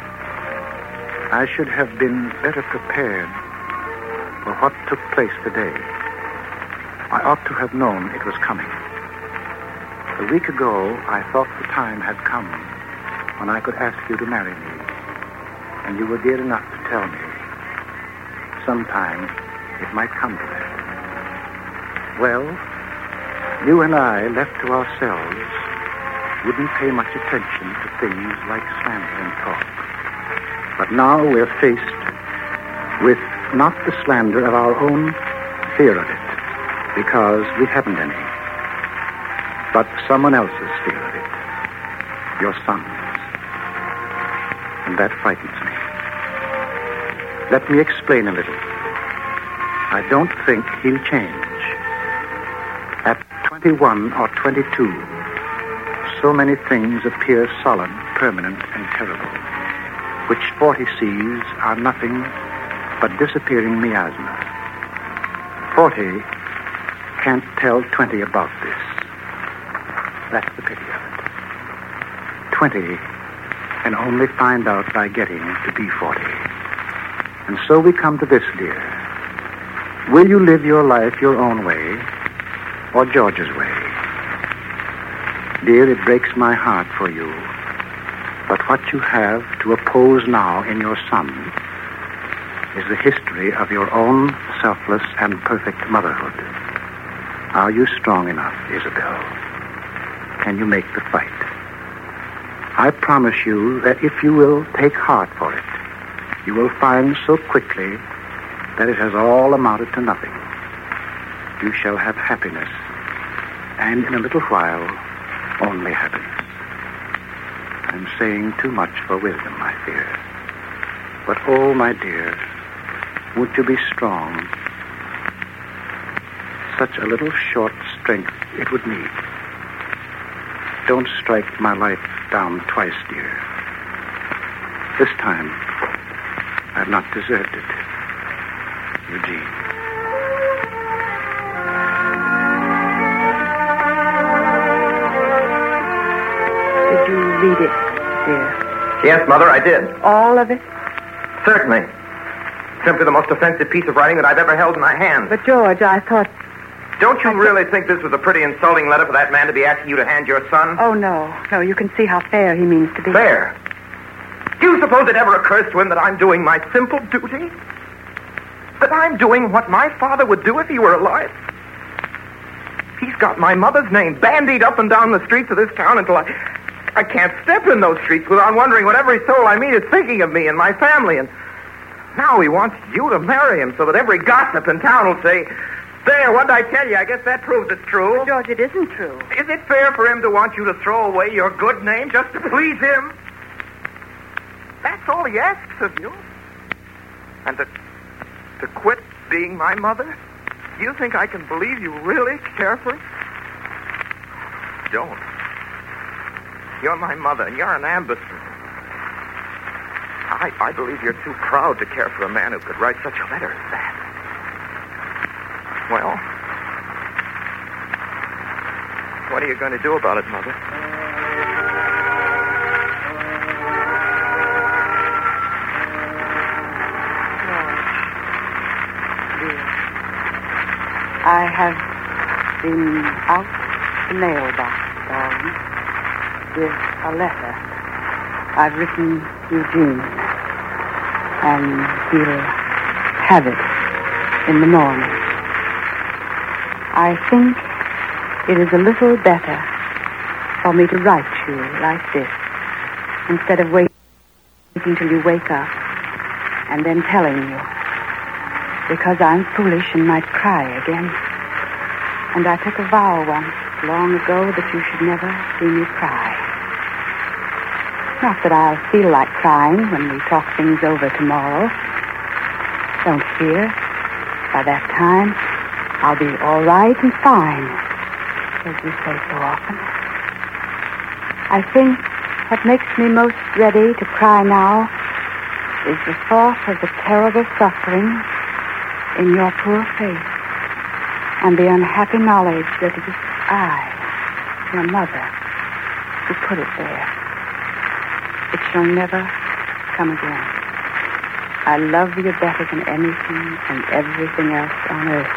I should have been better prepared for what took place today. I ought to have known it was coming. A week ago, I thought the time had come when I could ask you to marry me. And you were dear enough to tell me. Sometime it might come to that. Well, you and I, left to ourselves, wouldn't pay much attention to things like slander and talk. But now we're faced with not the slander of our own fear of it, because we haven't any, but someone else's fear of it, your son's. And that frightens me. Let me explain a little. I don't think he'll change. At twenty-one or twenty-two, so many things appear solid, permanent, and terrible, which forty sees are nothing but disappearing miasma. Forty can't tell twenty about this. That's the pity of it. Twenty can only find out by getting to be forty. And so we come to this, dear. Will you live your life your own way or George's way? Dear, it breaks my heart for you. But what you have to oppose now in your son is the history of your own selfless and perfect motherhood. Are you strong enough, Isabel? Can you make the fight? I promise you that if you will take heart for it, you will find so quickly that it has all amounted to nothing. You shall have happiness, and in a little while, only happiness. I'm saying too much for wisdom, I fear. But, oh, my dear, won't you be strong? Such a little short strength it would need. Don't strike my life down twice, dear. This time, I've not deserved it. Eugene. Did you read it, dear? Yes, Mother, I did. All of it? Certainly. Simply the most offensive piece of writing that I've ever held in my hand. But, George, I thought... Don't you I really think this was a pretty insulting letter for that man to be asking you to hand your son? Oh, no. No, you can see how fair he means to be. Fair? Do you suppose it ever occurs to him that I'm doing my simple duty? That I'm doing what my father would do if he were alive? He's got my mother's name bandied up and down the streets of this town until I... I can't step in those streets without wondering what every soul I meet is thinking of me and my family. And now he wants you to marry him so that every gossip in town will say, There, what did I tell you? I guess that proves it's true. But, George, it isn't true. Is it fair for him to want you to throw away your good name just to please him? That's all he asks of you. And to, to quit being my mother? You think I can believe you really care for him? Don't. You're my mother, and you're an Amberson. I, I believe you're too proud to care for a man who could write such a letter as that. Well, what are you going to do about it, Mother? I have been out the mailbox, darling, with a letter. I've written Eugene, and he'll have it in the morning. I think it is a little better for me to write you like this, instead of waiting until you wake up and then telling you. Because I'm foolish and might cry again. And I took a vow once, long ago, that you should never see me cry. Not that I'll feel like crying when we talk things over tomorrow. Don't fear. By that time, I'll be all right and fine, as you say so often. I think what makes me most ready to cry now is the thought of the terrible suffering in your poor face, and the unhappy knowledge that it is I, your mother, who put it there. It shall never come again. I love you better than anything and everything else on earth.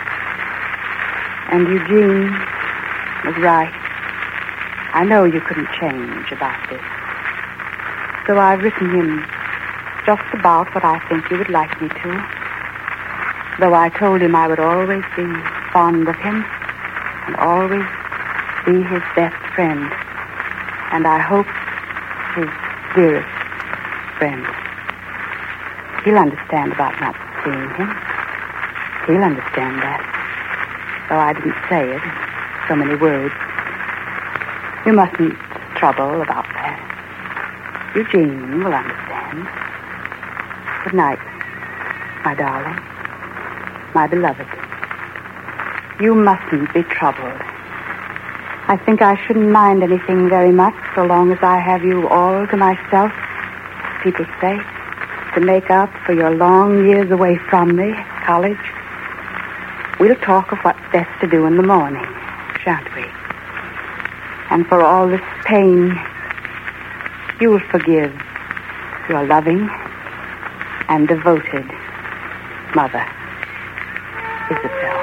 And Eugene was right. I know you couldn't change about this. So I've written him just about what I think you would like me to. Though I told him I would always be fond of him and always be his best friend. And I hope his dearest friend. He'll understand about not seeing him. He'll understand that. Though I didn't say it in so many words. You mustn't trouble about that. Eugene will understand. Good night, my darling. My beloved. You mustn't be troubled. I think I shouldn't mind anything very much so long as I have you all to myself, people say, to make up for your long years away from me at college. We'll talk of what's best to do in the morning, shan't we? And for all this pain, you'll forgive your loving and devoted mother, Isabel.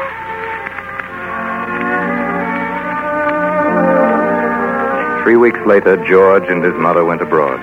Three weeks later, George and his mother went abroad.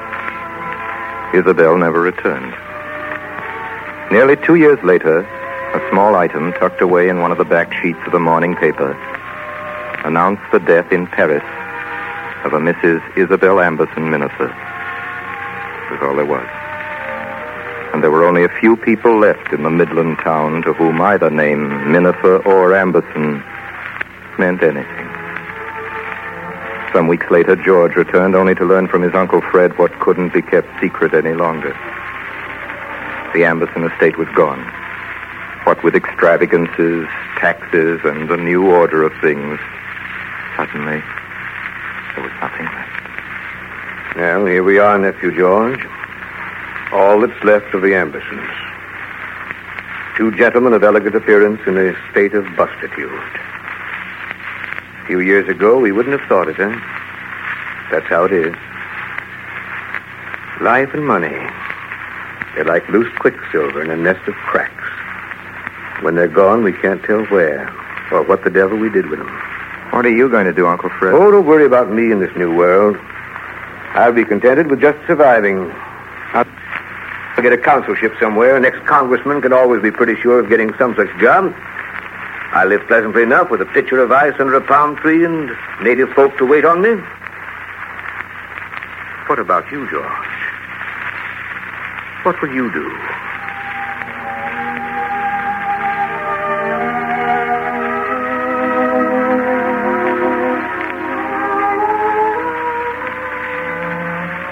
Isabel never returned. Nearly two years later, a small item tucked away in one of the back sheets of the morning paper announced the death in Paris of a Missus Isabel Amberson Minafer. That was all there was. And there were only a few people left in the Midland town to whom either name, Minafer or Amberson, meant anything. Some weeks later, George returned only to learn from his Uncle Fred what couldn't be kept secret any longer. The Amberson estate was gone. What with extravagances, taxes, and the new order of things, suddenly there was nothing left. Well, here we are, nephew George. All that's left of the Ambersons. Two gentlemen of elegant appearance in a state of bustitude. A few years ago, we wouldn't have thought it, eh? That's how it is. Life and money. They're like loose quicksilver in a nest of cracks. When they're gone, we can't tell where or what the devil we did with them. What are you going to do, Uncle Fred? Oh, don't worry about me in this new world. I'll be contented with just surviving. I'll get a consulship somewhere. An ex-congressman can always be pretty sure of getting some such job. I live pleasantly enough with a pitcher of ice under a palm tree and native folk to wait on me. What about you, George? What will you do?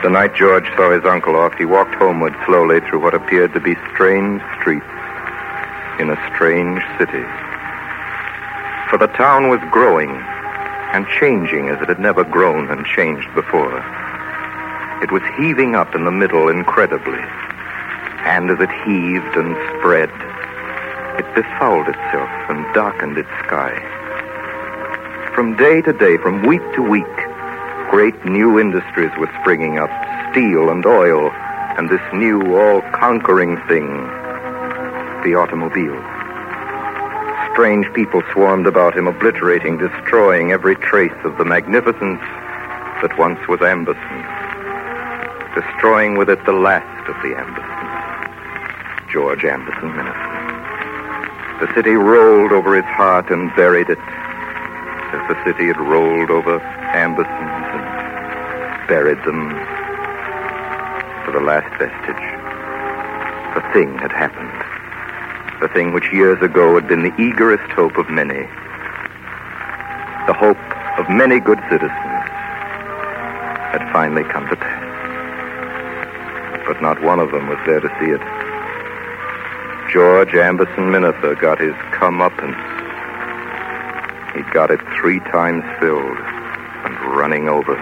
The night George saw his uncle off, he walked homeward slowly through what appeared to be strange streets in a strange city. For the town was growing and changing as it had never grown and changed before. It was heaving up in the middle incredibly. And as it heaved and spread, it befouled itself and darkened its sky. From day to day, from week to week, great new industries were springing up, steel and oil, and this new, all-conquering thing, the automobile. Strange people swarmed about him, obliterating, destroying every trace of the magnificence that once was Amberson, destroying with it the last of the Ambersons, George Amberson Minafer. The city rolled over its heart and buried it, as the city had rolled over Ambersons and buried them to the last vestige. The thing had happened. The thing which years ago had been the eagerest hope of many. The hope of many good citizens had finally come to pass. But not one of them was there to see it. George Amberson Minafer got his comeuppance. He got it three times filled and running over.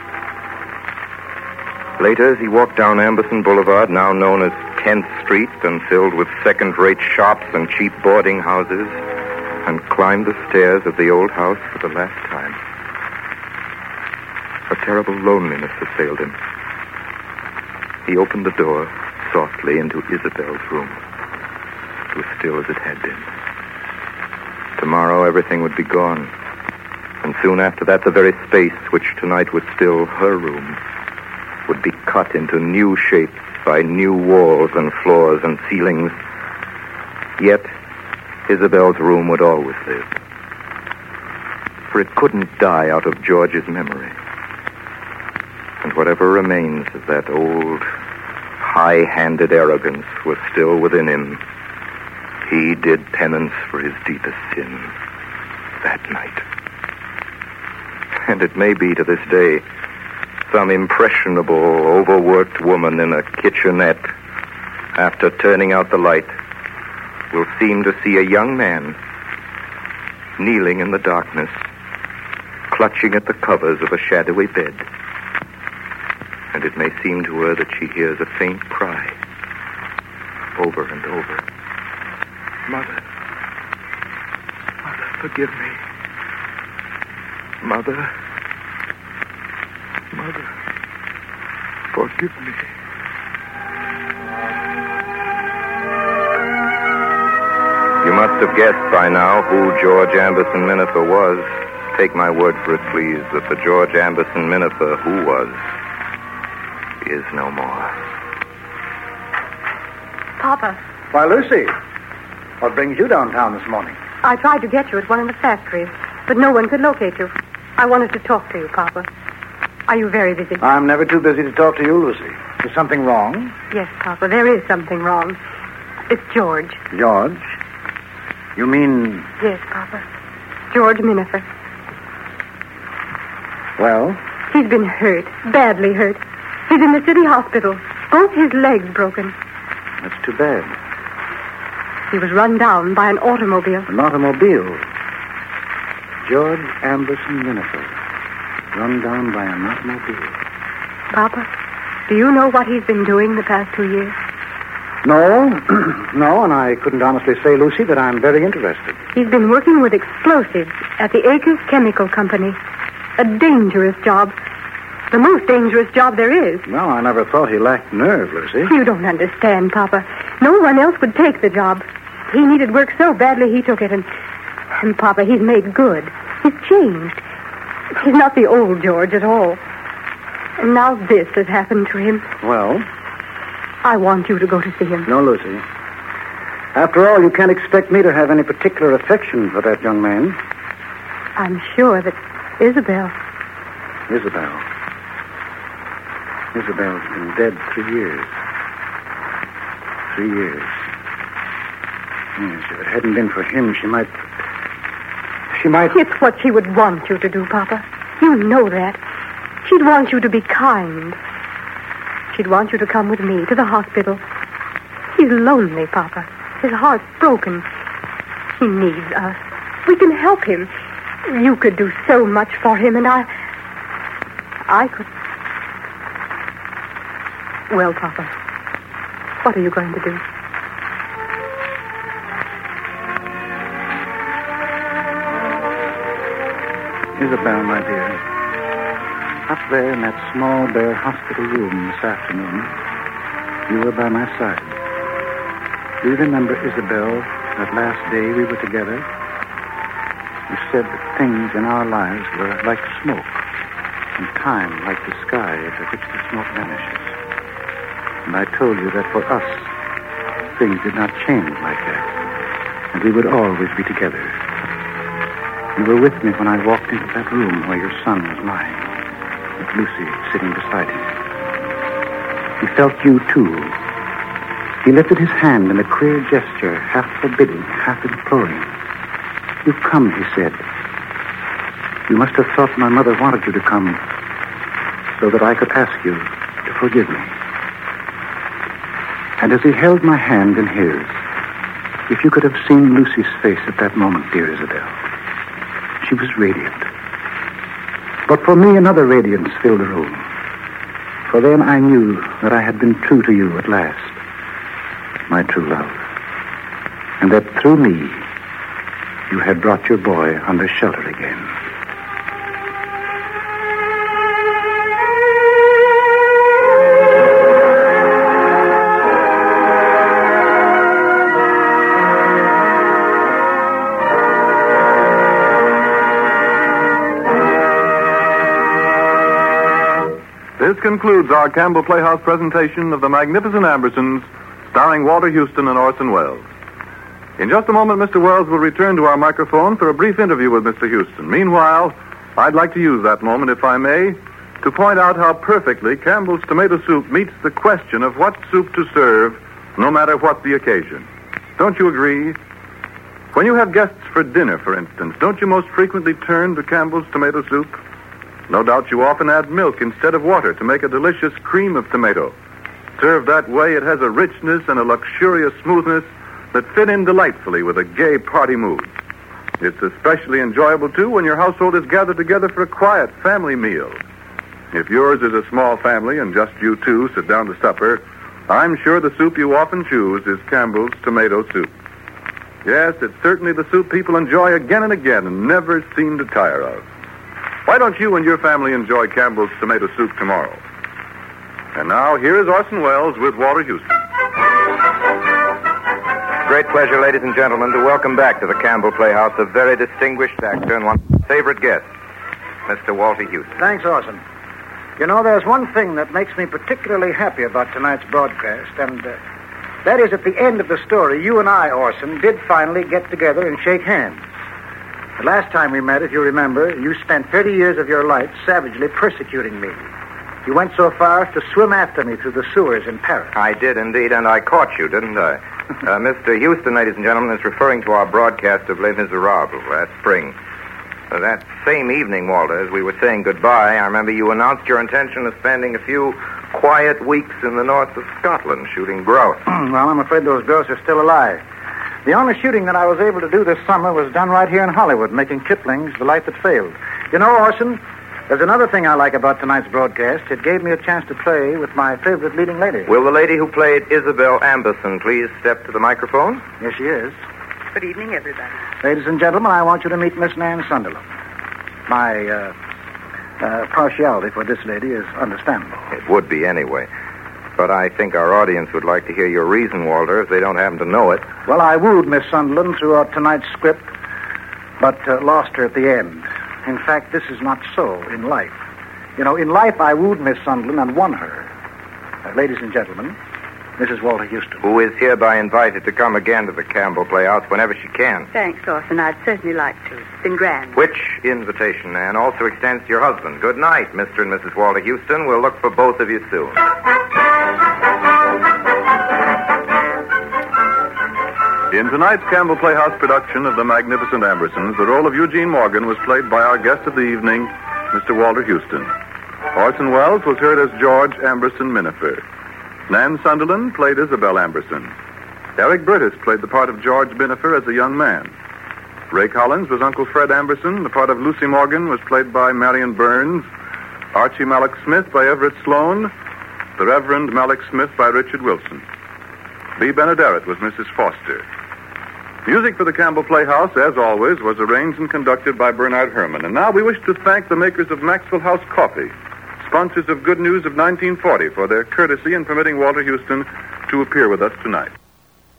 Later, as he walked down Amberson Boulevard, now known as tenth Street, and filled with second-rate shops and cheap boarding houses, and climbed the stairs of the old house for the last time, a terrible loneliness assailed him. He opened the door softly into Isabel's room. It was still as it had been. Tomorrow, everything would be gone. And soon after that, the very space which tonight was still her room would be cut into new shapes by new walls and floors and ceilings. Yet, Isabel's room would always live. For it couldn't die out of George's memory. And whatever remains of that old, high-handed arrogance was still within him. He did penance for his deepest sin that night. And it may be to this day, some impressionable, overworked woman in a kitchenette, after turning out the light, will seem to see a young man kneeling in the darkness, clutching at the covers of a shadowy bed. And it may seem to her that she hears a faint cry over and over. Mother. Mother, forgive me. Mother. Mother, forgive me. You must have guessed by now who George Amberson Minafer was. Take my word for it, please, that the George Amberson Minafer who was is no more. Papa. Why, Lucy, what brings you downtown this morning? I tried to get you at one of the factories, but no one could locate you. I wanted to talk to you, Papa. Are you very busy? I'm never too busy to talk to you, Lucy. Is something wrong? Yes, Papa, there is something wrong. It's George. George? You mean... Yes, Papa. George Minafer. Well? He's been hurt, badly hurt. He's in the city hospital. Both his legs broken. That's too bad. He was run down by an automobile. An automobile? George Amberson Minafer. Run down by an automobile. Papa, do you know what he's been doing the past two years? No. No, and I couldn't honestly say, Lucy, that I'm very interested. He's been working with explosives at the Acres Chemical Company. A dangerous job. The most dangerous job there is. Well, I never thought he lacked nerve, Lucy. You don't understand, Papa. No one else would take the job. He needed work so badly he took it, and, and Papa, he's made good. He's changed. He's not the old George at all. And now this has happened to him. Well? I want you to go to see him. No, Lucy. After all, you can't expect me to have any particular affection for that young man. I'm sure that Isabel... Isabel. Isabel's been dead three years. Three years. Yes, if it hadn't been for him, she might... She might... It's what she would want you to do, Papa. You know that. She'd want you to be kind. he'd want you to come with me to the hospital. He's lonely, Papa. His heart's broken. He needs us. We can help him. You could do so much for him, and I... I could... Well, Papa, what are you going to do? Isabel, my dear, up there in that small, bare hospital room this afternoon, you were by my side. Do you remember, Isabel, that last day we were together? You said that things in our lives were like smoke, and time like the sky into which the smoke vanishes. And I told you that for us, things did not change like that, and we would always be together. You were with me when I walked into that room where your son was lying, with Lucy sitting beside him. He felt you, too. He lifted his hand in a queer gesture, half forbidding, half imploring. You come, he said. You must have thought my mother wanted you to come so that I could ask you to forgive me. And as he held my hand in his, if you could have seen Lucy's face at that moment, dear Isabel, she was radiant. But for me, another radiance filled the room. For then I knew that I had been true to you at last, my true love. And that through me, you had brought your boy under shelter again. This concludes our Campbell Playhouse presentation of The Magnificent Ambersons, starring Walter Houston and Orson Welles. In just a moment, Mister Welles will return to our microphone for a brief interview with Mister Houston. Meanwhile, I'd like to use that moment, if I may, to point out how perfectly Campbell's tomato soup meets the question of what soup to serve, no matter what the occasion. Don't you agree? When you have guests for dinner, for instance, don't you most frequently turn to Campbell's tomato soup? No doubt you often add milk instead of water to make a delicious cream of tomato. Served that way, it has a richness and a luxurious smoothness that fit in delightfully with a gay party mood. It's especially enjoyable, too, when your household is gathered together for a quiet family meal. If yours is a small family and just you two sit down to supper, I'm sure the soup you often choose is Campbell's tomato soup. Yes, it's certainly the soup people enjoy again and again and never seem to tire of. Why don't you and your family enjoy Campbell's tomato soup tomorrow? And now, here is Orson Welles with Walter Houston. Great pleasure, ladies and gentlemen, to welcome back to the Campbell Playhouse a very distinguished actor and one of my favorite guests, Mister Walter Houston. Thanks, Orson. You know, there's one thing that makes me particularly happy about tonight's broadcast, and uh, that is at the end of the story, you and I, Orson, did finally get together and shake hands. The last time we met, if you remember, you spent thirty years of your life savagely persecuting me. You went so far as to swim after me through the sewers in Paris. I did indeed, and I caught you, didn't I? uh, Mister Houston, ladies and gentlemen, is referring to our broadcast of Les Miserables last spring. Uh, that same evening, Walter, as we were saying goodbye, I remember you announced your intention of spending a few quiet weeks in the north of Scotland shooting grouse. Well, I'm afraid those grouse are still alive. The only shooting that I was able to do this summer was done right here in Hollywood, making Kipling's The Light That Failed. You know, Orson, there's another thing I like about tonight's broadcast. It gave me a chance to play with my favorite leading lady. Will the lady who played Isabel Amberson please step to the microphone? Yes, she is. Good evening, everybody. Ladies and gentlemen, I want you to meet Miss Nan Sunderland. My uh, uh, partiality for this lady is understandable. It would be anyway. But I think our audience would like to hear your reason, Walter, if they don't happen to know it. Well, I wooed Miss Sunderland throughout tonight's script, but uh, lost her at the end. In fact, this is not so in life. You know, in life, I wooed Miss Sunderland and won her. Uh, ladies and gentlemen, Missus Walter Houston. Who is hereby invited to come again to the Campbell Playhouse whenever she can. Thanks, Orson. I'd certainly like to. It's been grand. Which invitation, Anne, also extends to your husband. Good night, Mister and Missus Walter Houston. We'll look for both of you soon. In tonight's Campbell Playhouse production of The Magnificent Ambersons, the role of Eugene Morgan was played by our guest of the evening, Mister Walter Houston. Orson Welles was heard as George Amberson Minifer. Nan Sunderland played Isabel Amberson. Eric Burtis played the part of George Minifer as a young man. Ray Collins was Uncle Fred Amberson. The part of Lucy Morgan was played by Marion Burns. Archie Malloch Smith by Everett Sloan. The Reverend Malloch Smith by Richard Wilson. Bea Benaderet was Missus Foster. Music for the Campbell Playhouse, as always, was arranged and conducted by Bernard Herrmann. And now we wish to thank the makers of Maxwell House Coffee, sponsors of Good News of nineteen forty, for their courtesy in permitting Walter Houston to appear with us tonight.